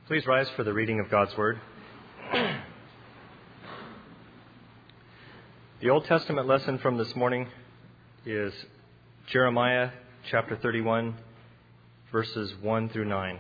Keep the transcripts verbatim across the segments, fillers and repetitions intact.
Please rise for the reading of God's Word. The Old Testament lesson from this morning is Jeremiah chapter thirty-one, verses one through nine.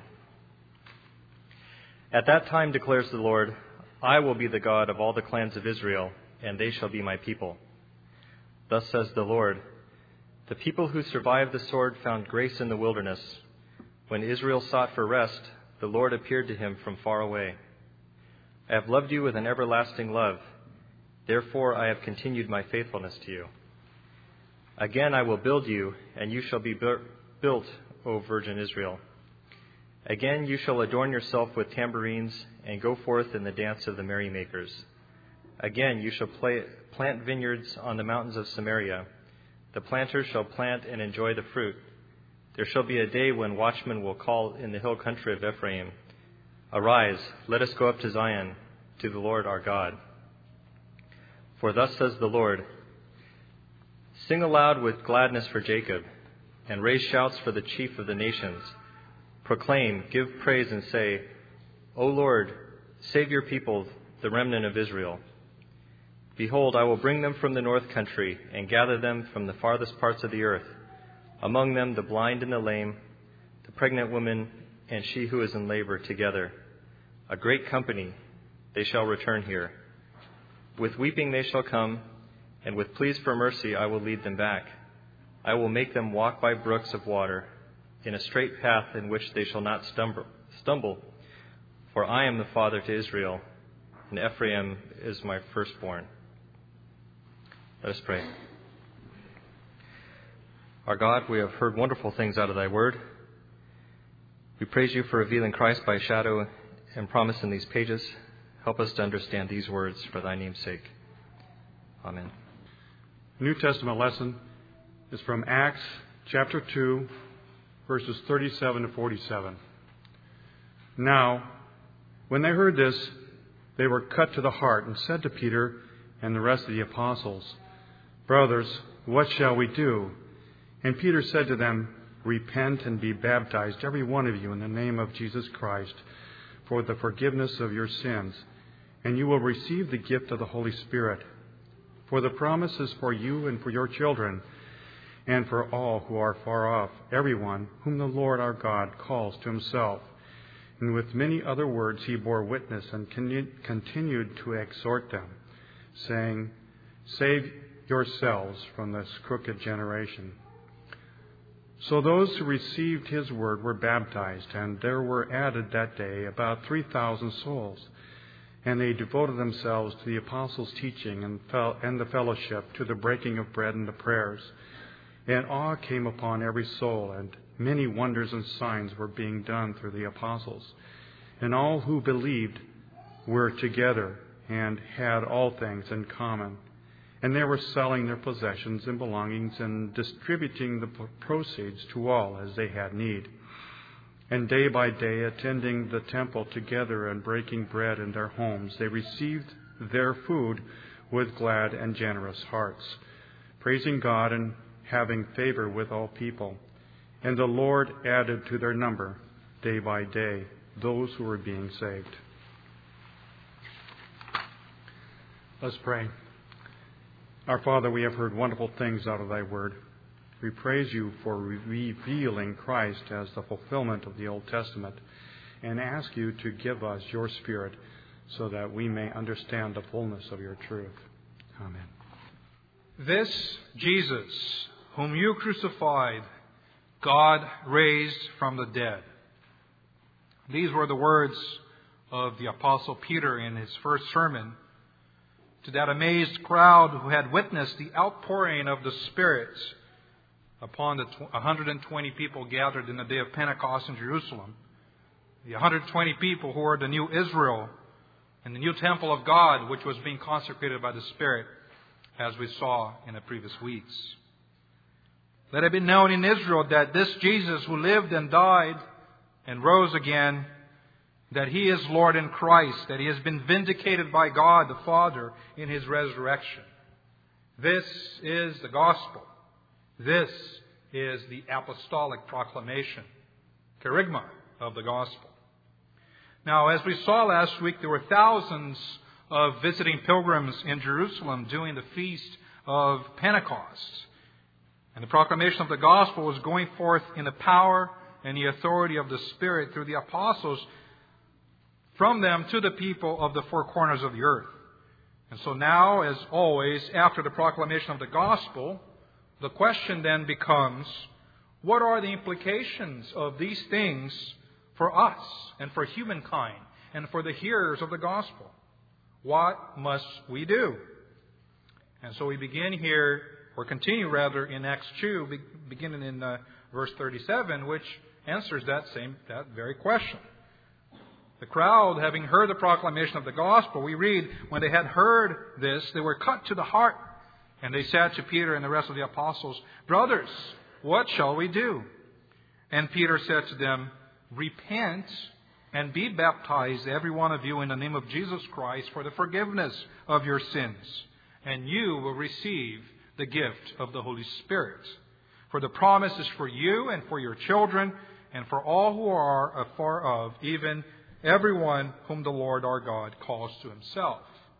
At that time declares the Lord, I will be the God of all the clans of Israel, and they shall be my people. Thus says the Lord, the people who survived the sword found grace in the wilderness. When Israel sought for rest, the Lord appeared to him from far away. I have loved you with an everlasting love. Therefore I have continued my faithfulness to you. Again I will build you, and you shall be built, O Virgin Israel. Again you shall adorn yourself with tambourines, and go forth in the dance of the merrymakers. Again you shall play, plant vineyards on the mountains of Samaria. The planters shall plant and enjoy the fruit. There shall be a day when watchmen will call in the hill country of Ephraim, Arise, let us go up to Zion, to the Lord our God. For thus says the Lord, Sing aloud with gladness for Jacob, and raise shouts for the chief of the nations. Proclaim, give praise, and say, O Lord, save your people, the remnant of Israel. Behold, I will bring them from the north country, and gather them from the farthest parts of the earth. Among them the blind and the lame, the pregnant woman, and she who is in labor together. A great company, they shall return here. With weeping they shall come, and with pleas for mercy I will lead them back. I will make them walk by brooks of water, in a straight path in which they shall not stumble. stumble. For I am the father to Israel, and Ephraim is my firstborn. Let us pray. Our God, we have heard wonderful things out of thy word. We praise you for revealing Christ by shadow and promise in these pages. Help us to understand these words for thy name's sake. Amen. The New Testament lesson is from Acts chapter two, verses thirty-seven to forty-seven. Now, when they heard this, they were cut to the heart and said to Peter and the rest of the apostles, Brothers, what shall we do? And Peter said to them, Repent and be baptized, every one of you, in the name of Jesus Christ, for the forgiveness of your sins, and you will receive the gift of the Holy Spirit. For the promise is for you and for your children, and for all who are far off, everyone whom the Lord our God calls to himself. And with many other words he bore witness and continued to exhort them, saying, Save yourselves from this crooked generation. So those who received his word were baptized, and there were added that day about three thousand souls. And they devoted themselves to the apostles' teaching and, fel- and the fellowship, to the breaking of bread and the prayers. And awe came upon every soul, and many wonders and signs were being done through the apostles. And all who believed were together and had all things in common. And they were selling their possessions and belongings and distributing the proceeds to all as they had need. And day by day, attending the temple together and breaking bread in their homes, they received their food with glad and generous hearts, praising God and having favor with all people. And the Lord added to their number, day by day, those who were being saved. Let's pray. Our Father, we have heard wonderful things out of thy word. We praise you for revealing Christ as the fulfillment of the Old Testament, and ask you to give us your Spirit so that we may understand the fullness of your truth. Amen. This Jesus, whom you crucified, God raised from the dead. These were the words of the Apostle Peter in his first sermon to that amazed crowd who had witnessed the outpouring of the Spirit upon the one hundred twenty people gathered in the day of Pentecost in Jerusalem. The one hundred twenty people who were the new Israel and the new temple of God, which was being consecrated by the Spirit, as we saw in the previous weeks. Let it be known in Israel that this Jesus who lived and died and rose again, that He is Lord in Christ, that He has been vindicated by God the Father in His resurrection. This is the gospel. This is the apostolic proclamation, kerygma of the gospel. Now, as we saw last week, there were thousands of visiting pilgrims in Jerusalem during the feast of Pentecost. And the proclamation of the gospel was going forth in the power and the authority of the Spirit through the apostles from them to the people of the four corners of the earth. And so now, as always, after the proclamation of the gospel, the question then becomes, what are the implications of these things for us and for humankind and for the hearers of the gospel? What must we do? And so we begin here, or continue rather, in Acts two, beginning in uh, verse thirty-seven, which answers that same, that very question. The crowd, having heard the proclamation of the gospel, we read, when they had heard this, they were cut to the heart. And they said to Peter and the rest of the apostles, "Brothers, what shall we do?" And Peter said to them, "Repent and be baptized, every one of you, in the name of Jesus Christ for the forgiveness of your sins. And you will receive the gift of the Holy Spirit. For the promise is for you and for your children and for all who are afar off, even everyone whom the Lord our God calls to Himself."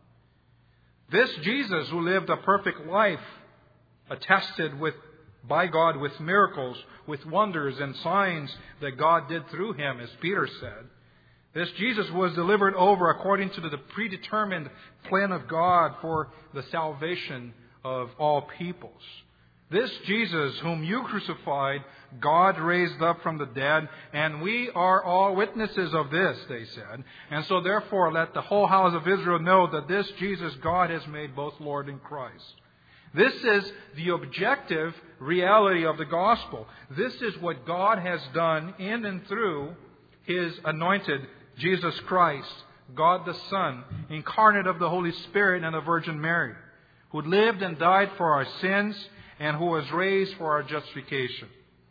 This Jesus, who lived a perfect life, attested with by God with miracles, with wonders and signs that God did through Him, as Peter said. This Jesus was delivered over according to the predetermined plan of God for the salvation of all peoples. This Jesus, whom you crucified, God raised up from the dead, and we are all witnesses of this, they said. And so therefore let the whole house of Israel know that this Jesus God has made both Lord and Christ. This is the objective reality of the gospel. This is what God has done in and through His anointed Jesus Christ, God the Son, incarnate of the Holy Spirit and the Virgin Mary, who lived and died for our sins and who was raised for our justification.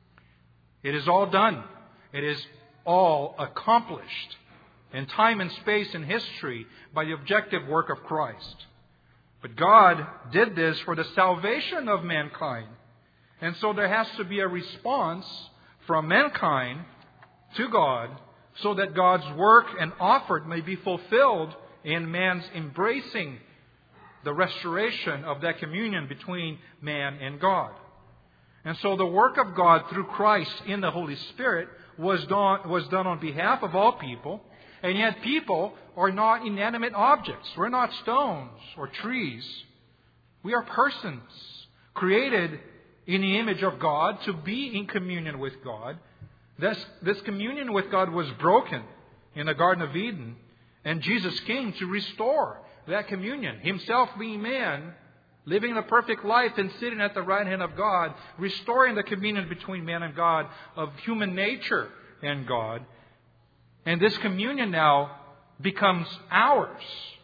It is all done. It is all accomplished in time and space and history by the objective work of Christ. But God did this for the salvation of mankind. And so there has to be a response from mankind to God so that God's work and offer may be fulfilled in man's embracing the restoration of that communion between man and God. And so the work of God through Christ in the Holy Spirit was done, was done on behalf of all people. And yet people are not inanimate objects. We're not stones or trees. We are persons created in the image of God to be in communion with God. This, this communion with God was broken in the Garden of Eden. And Jesus came to restore that communion. Himself being man, living a perfect life and sitting at the right hand of God, restoring the communion between man and God, of human nature and God. And this communion now becomes ours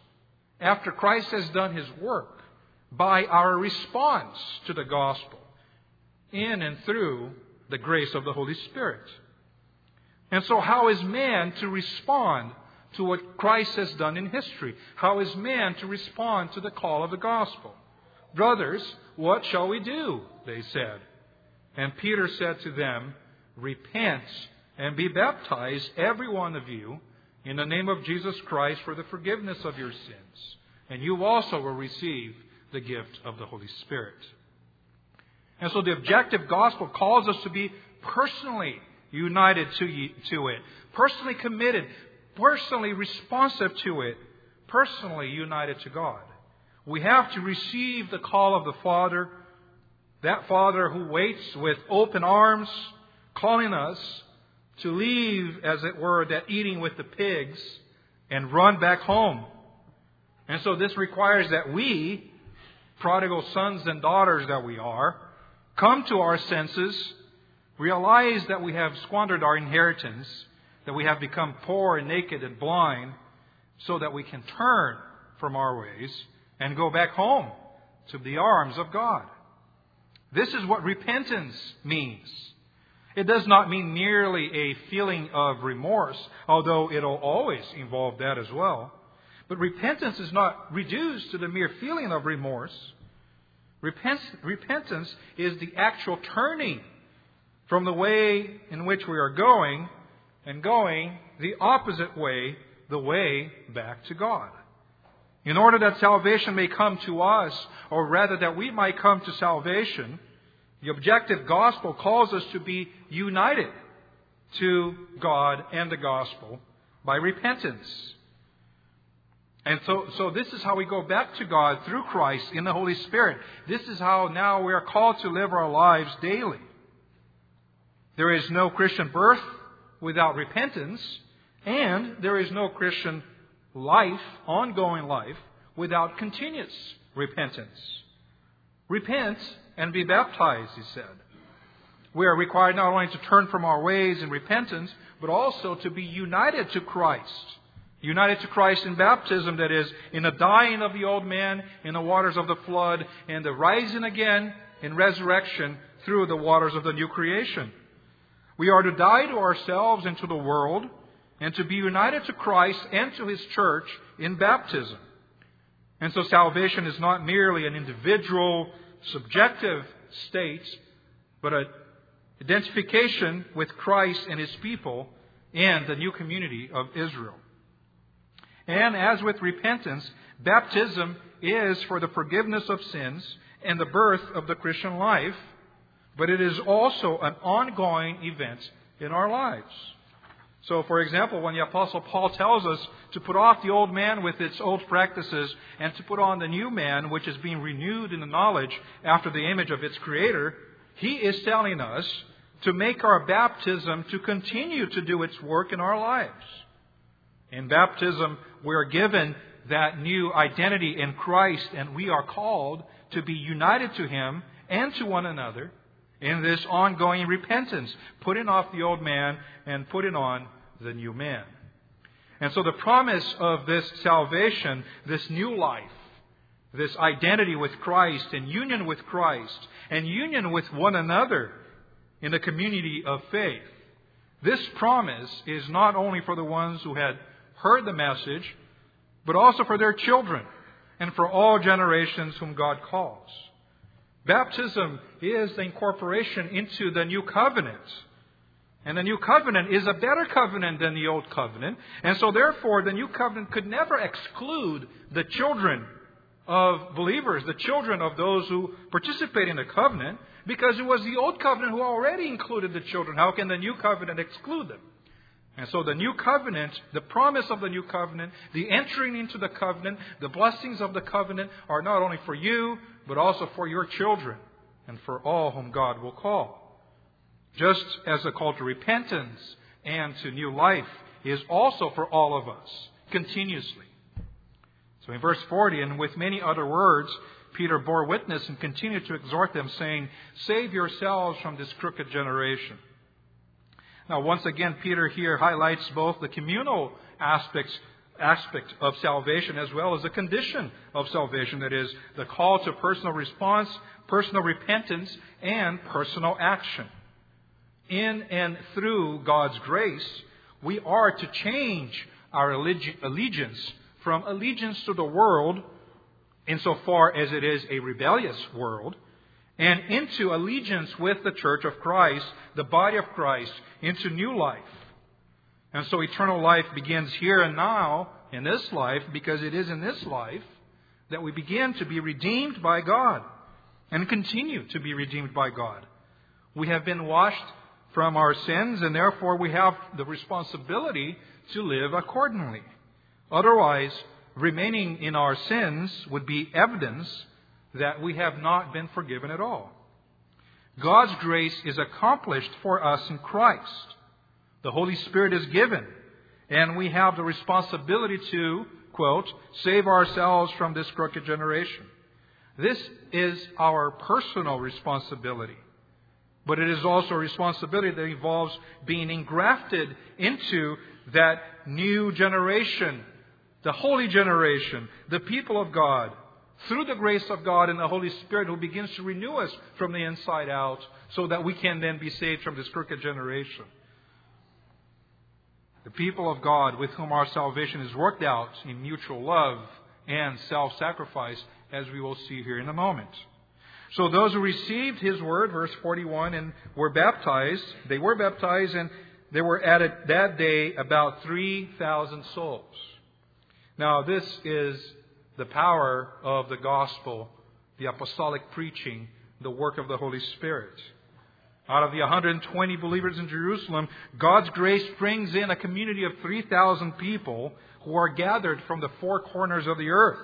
after Christ has done His work by our response to the gospel in and through the grace of the Holy Spirit. And so how is man to respond to what Christ has done in history? How is man to respond to the call of the gospel? "Brothers, what shall we do?" they said. And Peter said to them, "Repent and be baptized, every one of you, in the name of Jesus Christ for the forgiveness of your sins. And you also will receive the gift of the Holy Spirit." And so the objective gospel calls us to be personally united to, ye, to it, personally committed, personally responsive to it, personally united to God. We have to receive the call of the Father, that Father who waits with open arms, calling us to leave, as it were, that eating with the pigs and run back home. And so this requires that we, prodigal sons and daughters that we are, come to our senses, realize that we have squandered our inheritance, that we have become poor and naked and blind, so that we can turn from our ways and go back home to the arms of God. This is what repentance means. It does not mean merely a feeling of remorse, although it'll always involve that as well. But repentance is not reduced to the mere feeling of remorse. Repentance is the actual turning from the way in which we are going and going the opposite way, the way back to God. In order that salvation may come to us, or rather that we might come to salvation, the objective gospel calls us to be united to God and the gospel by repentance. And so, so this is how we go back to God through Christ in the Holy Spirit. This is how now we are called to live our lives daily. There is no Christian birth without repentance, and there is no Christian life, ongoing life, without continuous repentance. Repent and be baptized, he said. We are required not only to turn from our ways in repentance, but also to be united to Christ. United to Christ in baptism, that is, in the dying of the old man in the waters of the flood, and the rising again in resurrection through the waters of the new creation. We are to die to ourselves and to the world, and to be united to Christ and to His church in baptism. And so salvation is not merely an individual, subjective state, but an identification with Christ and His people and the new community of Israel. And as with repentance, baptism is for the forgiveness of sins and the birth of the Christian life, but it is also an ongoing event in our lives. So, for example, when the Apostle Paul tells us to put off the old man with its old practices and to put on the new man, which is being renewed in the knowledge after the image of its Creator, he is telling us to make our baptism to continue to do its work in our lives. In baptism, we are given that new identity in Christ, and we are called to be united to Him and to one another in this ongoing repentance, putting off the old man and putting on the new man. And so the promise of this salvation, this new life, this identity with Christ and union with Christ and union with one another in the community of faith, this promise is not only for the ones who had heard the message, but also for their children and for all generations whom God calls. Baptism is the incorporation into the new covenant. And the new covenant is a better covenant than the old covenant. And so therefore, the new covenant could never exclude the children of believers, the children of those who participate in the covenant, because it was the old covenant who already included the children. How can the new covenant exclude them? And so the new covenant, the promise of the new covenant, the entering into the covenant, the blessings of the covenant are not only for you, but also for your children and for all whom God will call. Just as the call to repentance and to new life is also for all of us, continuously. So in verse forty, and with many other words, Peter bore witness and continued to exhort them, saying, "Save yourselves from this crooked generation." Now, once again, Peter here highlights both the communal aspects aspect of salvation as well as the condition of salvation, that is, the call to personal response, personal repentance, and personal action. In and through God's grace, we are to change our allegiance from allegiance to the world, insofar as it is a rebellious world, and into allegiance with the church of Christ, the body of Christ, into new life. And so eternal life begins here and now in this life, because it is in this life that we begin to be redeemed by God and continue to be redeemed by God. We have been washed from our sins, and therefore we have the responsibility to live accordingly. Otherwise, remaining in our sins would be evidence that we have not been forgiven at all. God's grace is accomplished for us in Christ. The Holy Spirit is given, and we have the responsibility to, quote, save ourselves from this crooked generation. This is our personal responsibility, but it is also a responsibility that involves being engrafted into that new generation, the holy generation, the people of God, through the grace of God and the Holy Spirit, who begins to renew us from the inside out, so that we can then be saved from this crooked generation. The people of God with whom our salvation is worked out in mutual love and self-sacrifice, as we will see here in a moment. So those who received His word, verse forty-one, and were baptized, they were baptized, and there were added that day about three thousand souls. Now, this is the power of the gospel, the apostolic preaching, the work of the Holy Spirit. Out of the one hundred twenty believers in Jerusalem, God's grace brings in a community of three thousand people who are gathered from the four corners of the earth.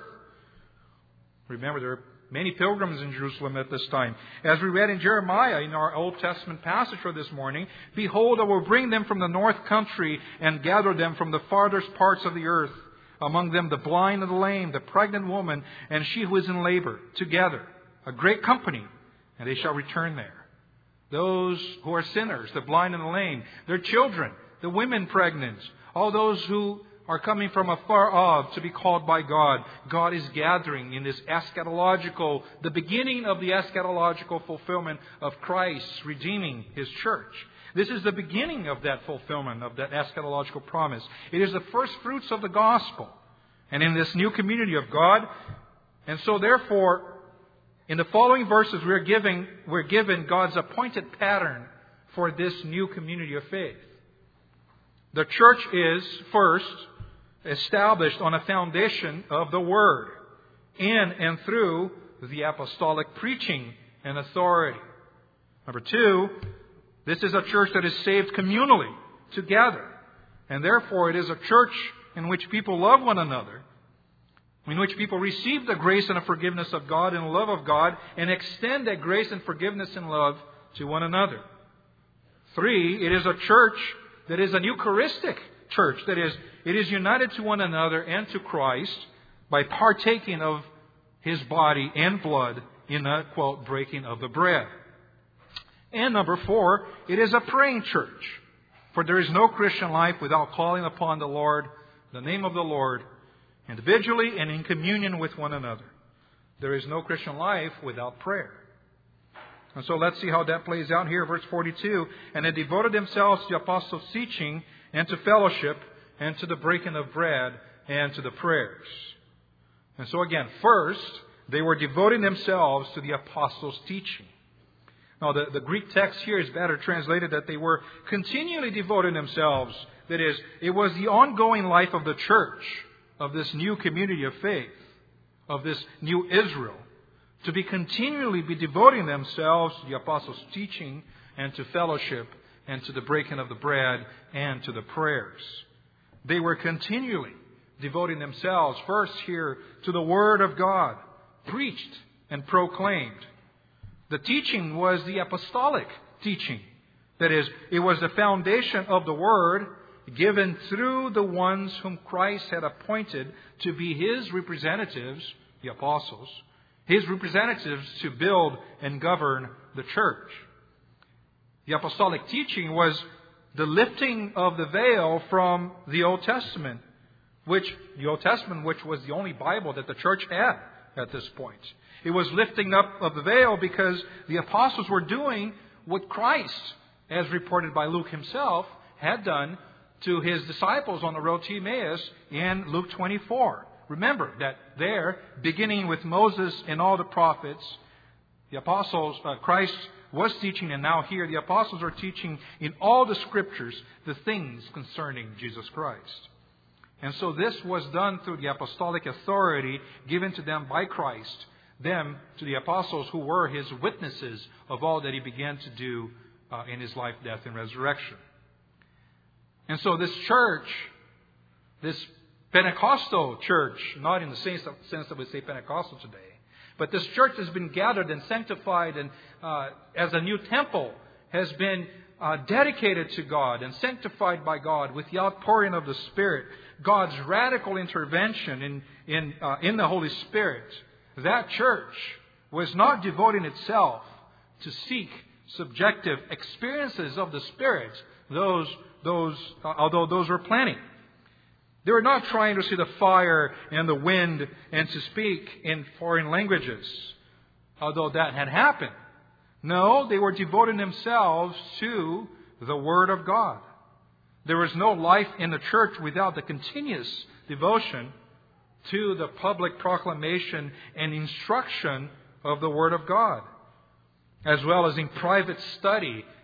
Remember, there are many pilgrims in Jerusalem at this time. As we read in Jeremiah in our Old Testament passage for this morning, behold, I will bring them from the north country and gather them from the farthest parts of the earth. Among them the blind and the lame, the pregnant woman, and she who is in labor, together, a great company, and they shall return there. Those who are sinners, the blind and the lame, their children, the women pregnant, all those who are coming from afar off to be called by God. God is gathering in this eschatological, the beginning of the eschatological fulfillment of Christ redeeming His church. This is the beginning of that fulfillment of that eschatological promise. It is the first fruits of the gospel. And in this new community of God, and so therefore, in the following verses, we're giving, we're given God's appointed pattern for this new community of faith. The church is, first, established on a foundation of the Word, in and through the apostolic preaching and authority. Number two, this is a church that is saved communally, together. And therefore, it is a church in which people love one another, in which people receive the grace and the forgiveness of God and the love of God, and extend that grace and forgiveness and love to one another. Three, it is a church that is an Eucharistic church. That is, it is united to one another and to Christ by partaking of His body and blood in the, quote, breaking of the bread. And number four, it is a praying church. For there is no Christian life without calling upon the Lord, the name of the Lord, individually and in communion with one another. There is no Christian life without prayer. And so let's see how that plays out here, verse forty-two. And they devoted themselves to the apostles' teaching and to fellowship and to the breaking of bread and to the prayers. And so again, first, they were devoting themselves to the apostles' teaching. Now, the, the Greek text here is better translated that they were continually devoting themselves. That is, it was the ongoing life of the church, of this new community of faith, of this new Israel, to be continually be devoting themselves to the apostles' teaching and to fellowship and to the breaking of the bread and to the prayers. They were continually devoting themselves first here to the Word of God, preached and proclaimed. The teaching was the apostolic teaching. That is, it was the foundation of the Word given through the ones whom Christ had appointed to be His representatives, the apostles, His representatives to build and govern the church. The apostolic teaching was the lifting of the veil from the Old Testament, which the Old Testament, which was the only Bible that the church had at this point. It was lifting up of the veil because the apostles were doing what Christ, as reported by Luke himself, had done to His disciples on the road to Emmaus in Luke twenty-four. Remember that there, beginning with Moses and all the prophets, the apostles, uh, Christ was teaching, and now here the apostles are teaching in all the Scriptures the things concerning Jesus Christ. And so this was done through the apostolic authority given to them by Christ, them to the apostles who were His witnesses of all that He began to do uh, in His life, death, and resurrection. And so this church, this Pentecostal church, not in the sense that we say Pentecostal today, but this church has been gathered and sanctified and uh, as a new temple has been uh, dedicated to God and sanctified by God with the outpouring of the Spirit, God's radical intervention in, in, uh, in the Holy Spirit. That church was not devoting itself to seek subjective experiences of the Spirit, those, those, uh, although those were plenty. They were not trying to see the fire and the wind and to speak in foreign languages, although that had happened. No, they were devoting themselves to the Word of God. There was no life in the church without the continuous devotion to the public proclamation and instruction of the Word of God, as well as in private study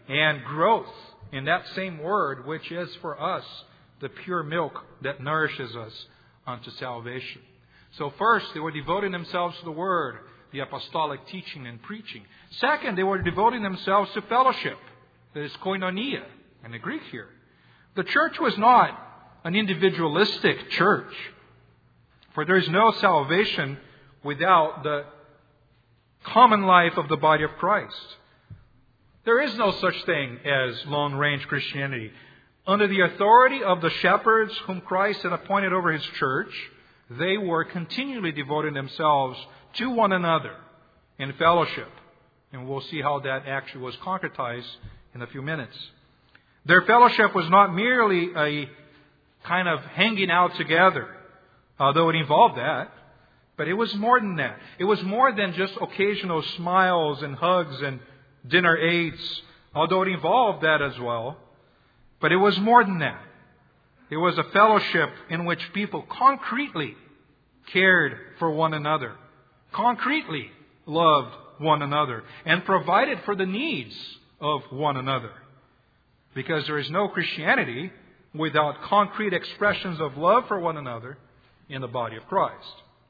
and growth in that same Word, which is for us the pure milk that nourishes us unto salvation. So first, they were devoting themselves to the Word, the apostolic teaching and preaching. Second, they were devoting themselves to fellowship. That is koinonia in the Greek here. The church was not an individualistic church, for there is no salvation without the common life of the body of Christ. There is no such thing as lone-range Christianity. Under the authority of the shepherds whom Christ had appointed over His church, they were continually devoting themselves to one another in fellowship. And we'll see how that actually was concretized in a few minutes. Their fellowship was not merely a kind of hanging out together, although it involved that. But it was more than that. It was more than just occasional smiles and hugs and dinner aids, although it involved that as well. But it was more than that. It was a fellowship in which people concretely cared for one another, concretely loved one another, and provided for the needs of one another. Because there is no Christianity without concrete expressions of love for one another in the body of Christ.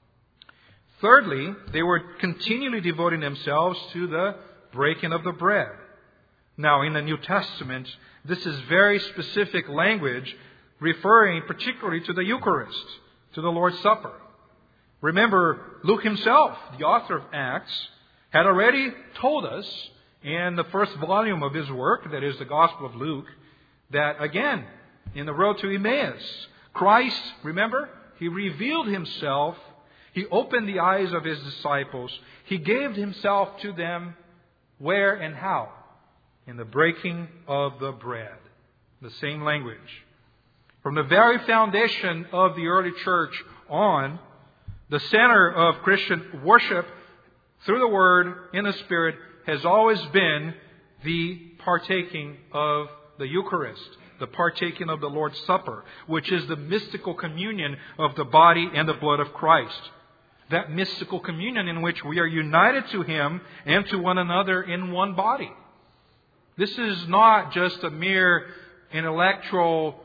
Thirdly, they were continually devoting themselves to the breaking of the bread. Now, in the New Testament, this is very specific language referring particularly to the Eucharist, to the Lord's Supper. Remember, Luke himself, the author of Acts, had already told us in the first volume of his work, that is the Gospel of Luke, that again, in the road to Emmaus, Christ, remember, He revealed Himself. He opened the eyes of His disciples. He gave Himself to them. Where and how? In the breaking of the bread. The same language. From the very foundation of the early church on, the center of Christian worship through the Word in the Spirit has always been the partaking of the Eucharist, the partaking of the Lord's Supper, which is the mystical communion of the body and the blood of Christ. That mystical communion in which we are united to Him and to one another in one body. This is not just a mere intellectual,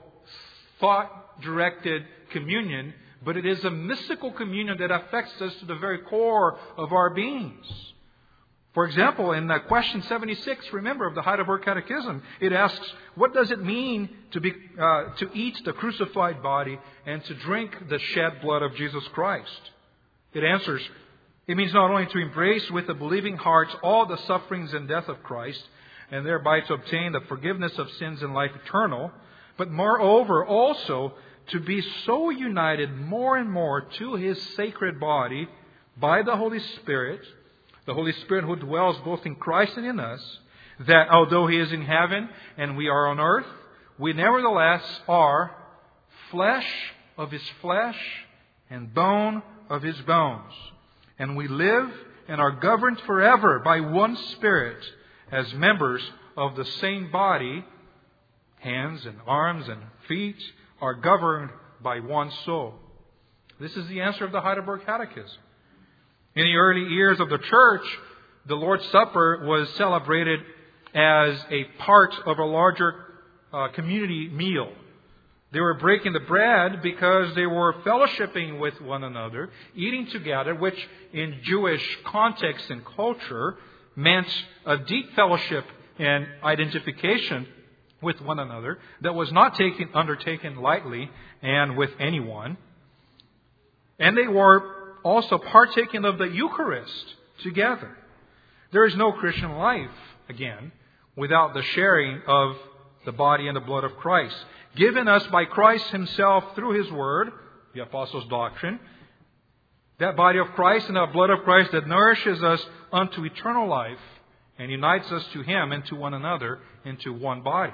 thought-directed communion, but it is a mystical communion that affects us to the very core of our beings. For example, in uh, question seventy-six, remember, of the Heidelberg Catechism, it asks, what does it mean to be uh, to eat the crucified body and to drink the shed blood of Jesus Christ? It answers, it means not only to embrace with the believing hearts all the sufferings and death of Christ, and thereby to obtain the forgiveness of sins and life eternal, but moreover also to be so united more and more to His sacred body by the Holy Spirit, the Holy Spirit who dwells both in Christ and in us, that although He is in heaven and we are on earth, we nevertheless are flesh of His flesh and bone of His bones. And we live and are governed forever by one Spirit as members of the same body. Hands and arms and feet are governed by one soul. This is the answer of the Heidelberg Catechism. In the early years of the church, the Lord's Supper was celebrated as a part of a larger uh, community meal. They were breaking the bread because they were fellowshipping with one another, eating together, which in Jewish context and culture meant a deep fellowship and identification with one another that was not taken, undertaken lightly and with anyone. And they were also partaking of the Eucharist together. There is no Christian life, again, without the sharing of the body and the blood of Christ, given us by Christ Himself through His Word, the Apostles' doctrine, that body of Christ and the blood of Christ that nourishes us unto eternal life and unites us to Him and to one another into one body.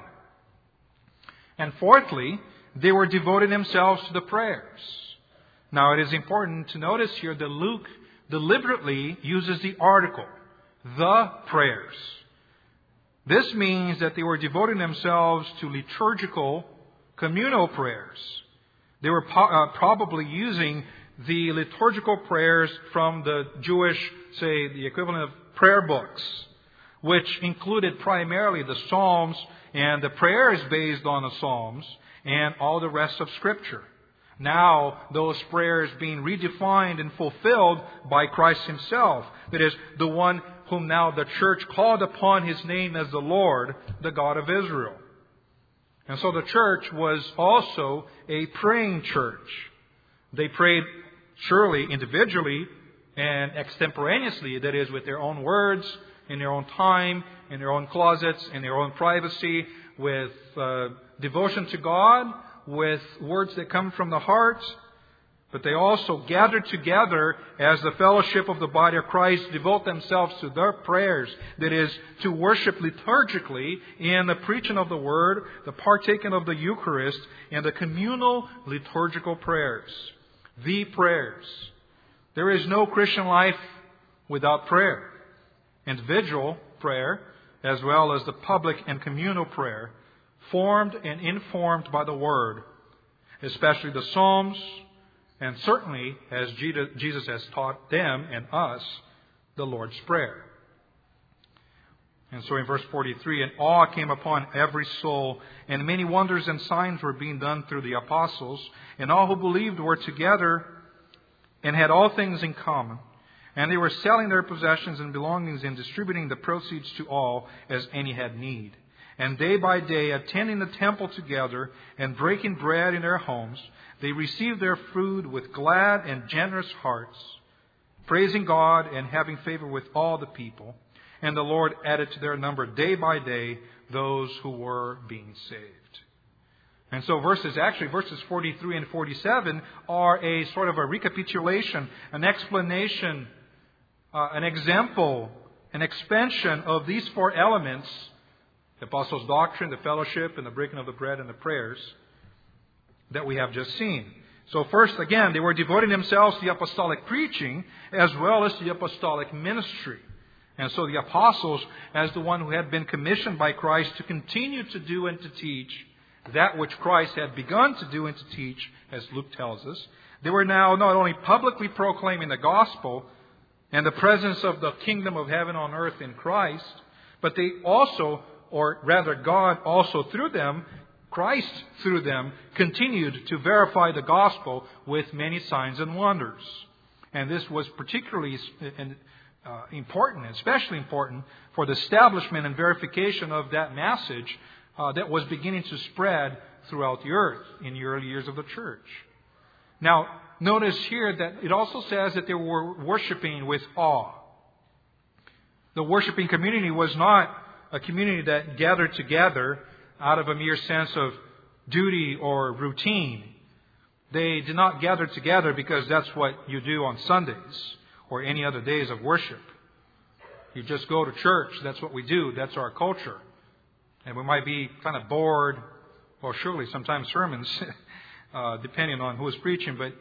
And fourthly, they were devoting themselves to the prayers. Now, it is important to notice here that Luke deliberately uses the article, the prayers. This means that they were devoting themselves to liturgical, communal prayers. They were po- uh, probably using the liturgical prayers from the Jewish, say, the equivalent of prayer books, which included primarily the Psalms and the prayers based on the Psalms and all the rest of Scripture. Now, those prayers being redefined and fulfilled by Christ Himself. That is, the one whom now the church called upon His name as the Lord, the God of Israel. And so the church was also a praying church. They prayed surely individually and extemporaneously, that is, with their own words, in their own time, in their own closets, in their own privacy, with uh, devotion to God, with words that come from the heart. But they also gathered together as the fellowship of the body of Christ, devote themselves to their prayers. That is, to worship liturgically in the preaching of the Word, the partaking of the Eucharist, and the communal liturgical prayers. The prayers. There is no Christian life without prayer. Individual prayer, as well as the public and communal prayer, formed and informed by the Word, especially the Psalms, and certainly, as Jesus has taught them and us, the Lord's Prayer. And so in verse forty-three, and awe came upon every soul, and many wonders and signs were being done through the apostles, and all who believed were together and had all things in common. And they were selling their possessions and belongings and distributing the proceeds to all as any had need. And day by day, attending the temple together and breaking bread in their homes, they received their food with glad and generous hearts, praising God and having favor with all the people. And the Lord added to their number day by day those who were being saved. And so verses, actually verses forty-three and forty-seven are a sort of a recapitulation, an explanation, uh, an example, an expansion of these four elements: the apostles' doctrine, the fellowship, and the breaking of the bread and the prayers that we have just seen. So first, again, they were devoting themselves to the apostolic preaching as well as the apostolic ministry. And so the apostles, as the one who had been commissioned by Christ to continue to do and to teach that which Christ had begun to do and to teach, as Luke tells us, they were now not only publicly proclaiming the gospel and the presence of the kingdom of heaven on earth in Christ, but they also, or rather God also through them, Christ through them, continued to verify the gospel with many signs and wonders. And this was particularly uh, important, especially important, for the establishment and verification of that message uh, that was beginning to spread throughout the earth in the early years of the church. Now, notice here that it also says that they were worshiping with awe. The worshiping community was not a community that gathered together out of a mere sense of duty or routine. They did not gather together because that's what you do on Sundays or any other days of worship. You just go to church. That's what we do. That's our culture. And we might be kind of bored, or surely sometimes sermons, uh, depending on who is preaching. But,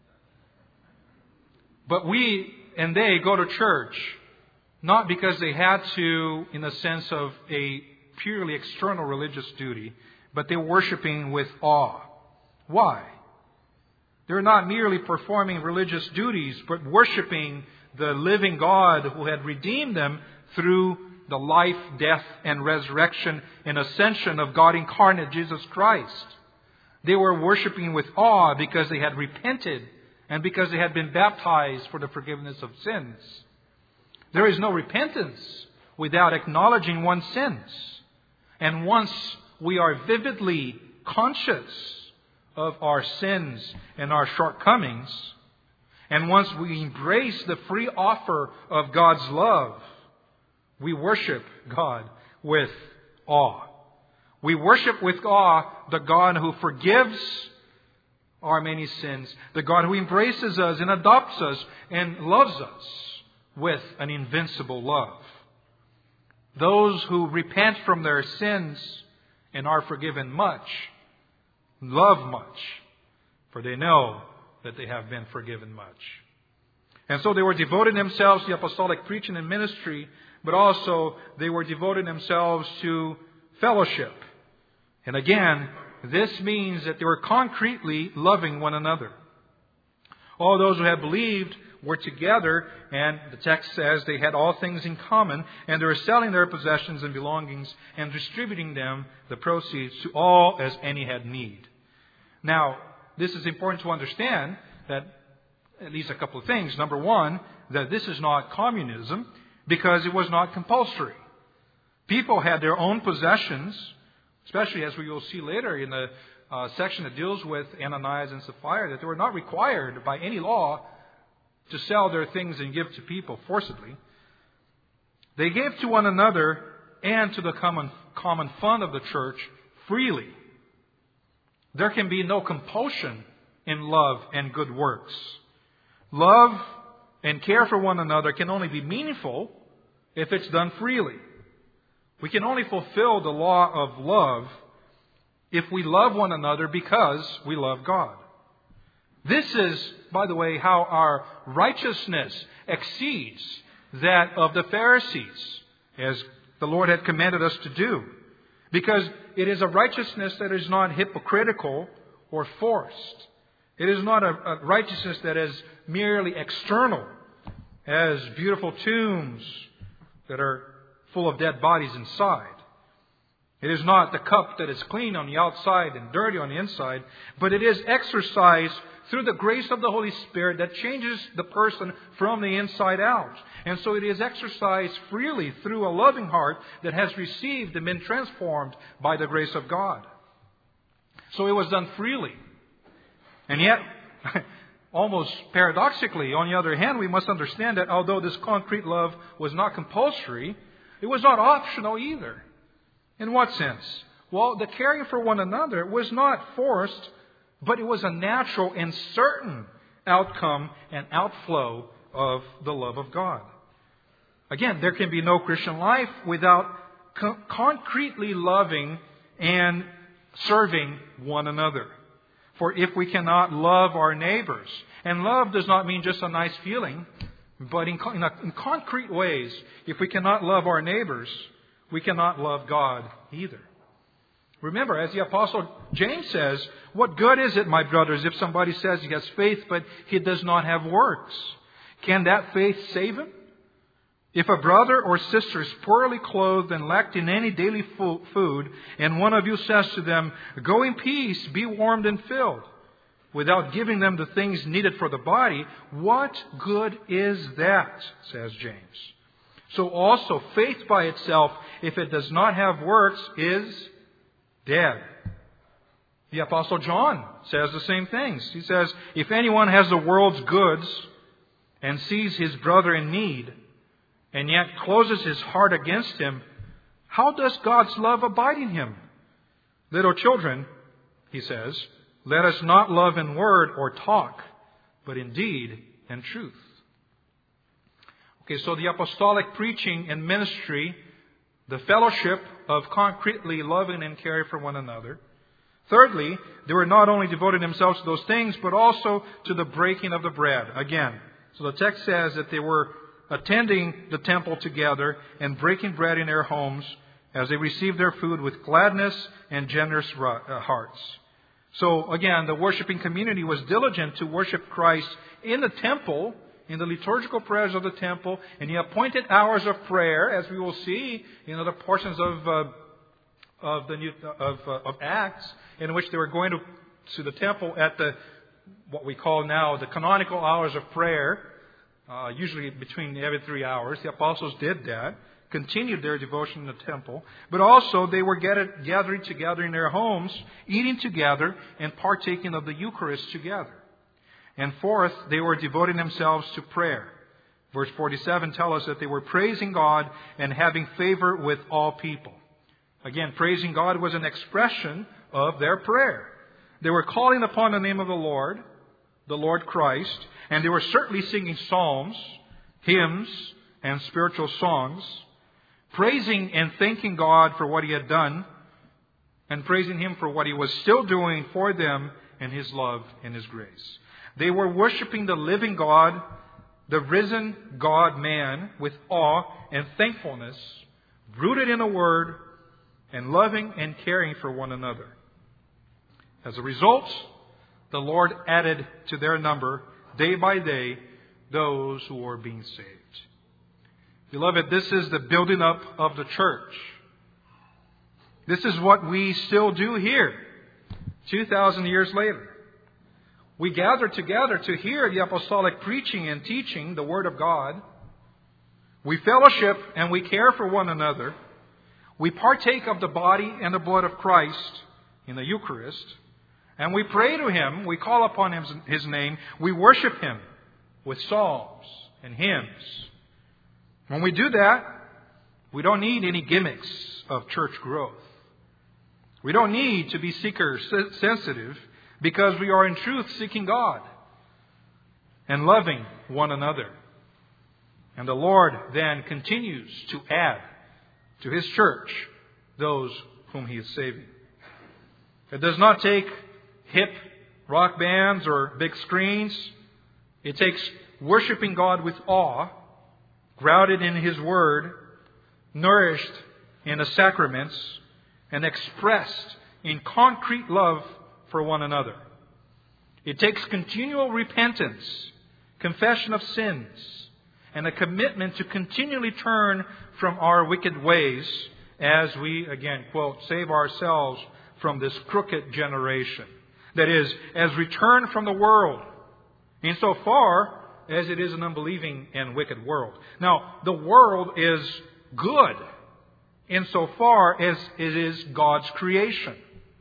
but we and they go to church not because they had to, in the sense of a purely external religious duty, but they're worshiping with awe. Why? They're not merely performing religious duties, but worshiping the living God who had redeemed them through the life, death, and resurrection and ascension of God incarnate, Jesus Christ. They were worshiping with awe because they had repented and because they had been baptized for the forgiveness of sins. There is no repentance without acknowledging one's sins. And once we are vividly conscious of our sins and our shortcomings, and once we embrace the free offer of God's love, we worship God with awe. We worship with awe the God who forgives our many sins, the God who embraces us and adopts us and loves us with an invincible love. Those who repent from their sins and are forgiven much love much, for they know that they have been forgiven much. And so they were devoting themselves to the apostolic preaching and ministry, but also they were devoting themselves to fellowship. And again, this means that they were concretely loving one another. All those who had believed were together, and the text says they had all things in common, and they were selling their possessions and belongings and distributing them, the proceeds, to all as any had need. Now, this is important to understand that at least a couple of things. Number one, that this is not communism because it was not compulsory. People had their own possessions, especially as we will see later in the uh, section that deals with Ananias and Sapphira, that they were not required by any law to sell their things and give to people forcibly. They gave to one another and to the common, common fund of the church freely. There can be no compulsion in love and good works. Love and care for one another can only be meaningful if it's done freely. We can only fulfill the law of love if we love one another because we love God. This is, by the way, how our righteousness exceeds that of the Pharisees, as the Lord had commanded us to do. Because it is a righteousness that is not hypocritical or forced. It is not a, a righteousness that is merely external, as beautiful tombs that are full of dead bodies inside. It is not the cup that is clean on the outside and dirty on the inside, but it is exercised through the grace of the Holy Spirit that changes the person from the inside out. And so it is exercised freely through a loving heart that has received and been transformed by the grace of God. So it was done freely. And yet, almost paradoxically, on the other hand, we must understand that although this concrete love was not compulsory, it was not optional either. In what sense? Well, the caring for one another was not forced, but it was a natural and certain outcome and outflow of the love of God. Again, there can be no Christian life without co- concretely loving and serving one another. For if we cannot love our neighbors, and love does not mean just a nice feeling, but in, in, a, in concrete ways, if we cannot love our neighbors, we cannot love God either. Remember, as the Apostle James says, what good is it, my brothers, if somebody says he has faith, but he does not have works? Can that faith save him? If a brother or sister is poorly clothed and lacked in any daily food, and one of you says to them, go in peace, be warmed and filled, without giving them the things needed for the body, what good is that, says James. So also, faith by itself, if it does not have works, is dead. The Apostle John says the same things. He says, if anyone has the world's goods and sees his brother in need, and yet closes his heart against him, how does God's love abide in him? Little children, he says, let us not love in word or talk, but in deed and truth. Okay, so the apostolic preaching and ministry, the fellowship of concretely loving and caring for one another. Thirdly, they were not only devoting themselves to those things, but also to the breaking of the bread. Again, so the text says that they were attending the temple together and breaking bread in their homes as they received their food with gladness and generous hearts. So again, the worshiping community was diligent to worship Christ in the temple, in the liturgical prayers of the temple, in the appointed hours of prayer, as we will see in other portions of uh, of the New, of, uh, of Acts, in which they were going to to the temple at the what we call now the canonical hours of prayer. Uh, usually between every three hours. The apostles did that, continued their devotion in the temple, but also they were gathered, gathering together in their homes, eating together, and partaking of the Eucharist together. And fourth, they were devoting themselves to prayer. Verse forty-seven tells us that they were praising God and having favor with all people. Again, praising God was an expression of their prayer. They were calling upon the name of the Lord, the Lord Christ, and they were certainly singing psalms, hymns, and spiritual songs, praising and thanking God for what He had done, and praising Him for what He was still doing for them in His love and His grace. They were worshiping the living God, the risen God-man, with awe and thankfulness, rooted in the Word, and loving and caring for one another. As a result, the Lord added to their number, day by day, those who are being saved. Beloved, this is the building up of the church. This is what we still do here, two thousand years later. We gather together to hear the apostolic preaching and teaching the Word of God. We fellowship and we care for one another. We partake of the body and the blood of Christ in the Eucharist. And we pray to Him. We call upon His, His name. We worship Him with psalms and hymns. When we do that, we don't need any gimmicks of church growth. We don't need to be seeker sensitive because we are in truth seeking God and loving one another. And the Lord then continues to add to His church those whom He is saving. It does not take hip rock bands or big screens. It takes worshiping God with awe, grounded in His Word, nourished in the sacraments, and expressed in concrete love for one another. It takes continual repentance, confession of sins, and a commitment to continually turn from our wicked ways as we, again, quote, save ourselves from this crooked generation. That is, as we turn from the world, insofar as it is an unbelieving and wicked world. Now, the world is good insofar as it is God's creation.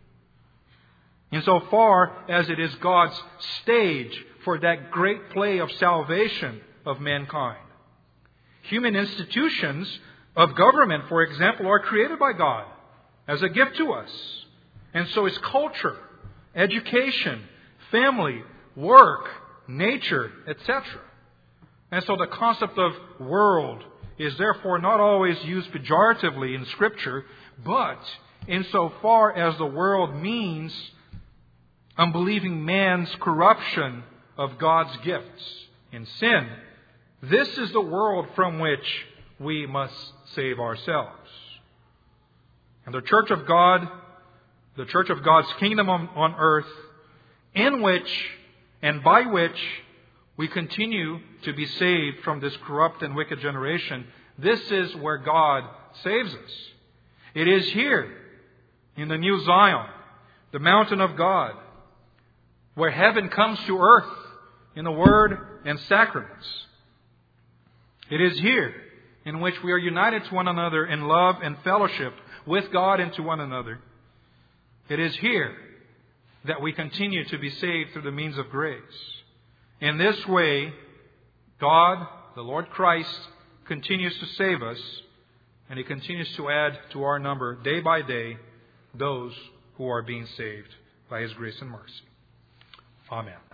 Insofar as it is God's stage for that great play of salvation of mankind. Human institutions of government, for example, are created by God as a gift to us. And so is culture, education, family, work, nature, et cetera. And so the concept of world is therefore not always used pejoratively in Scripture, but insofar as the world means unbelieving man's corruption of God's gifts in sin, this is the world from which we must save ourselves. And the church of God, the church of God's kingdom on, on earth, in which and by which we continue to be saved from this corrupt and wicked generation, this is where God saves us. It is here, in the New Zion, the mountain of God, where heaven comes to earth in the Word and sacraments. It is here in which we are united to one another in love and fellowship with God and to one another. It is here that we continue to be saved through the means of grace. In this way, God, the Lord Christ, continues to save us, and He continues to add to our number day by day those who are being saved by His grace and mercy. Amen.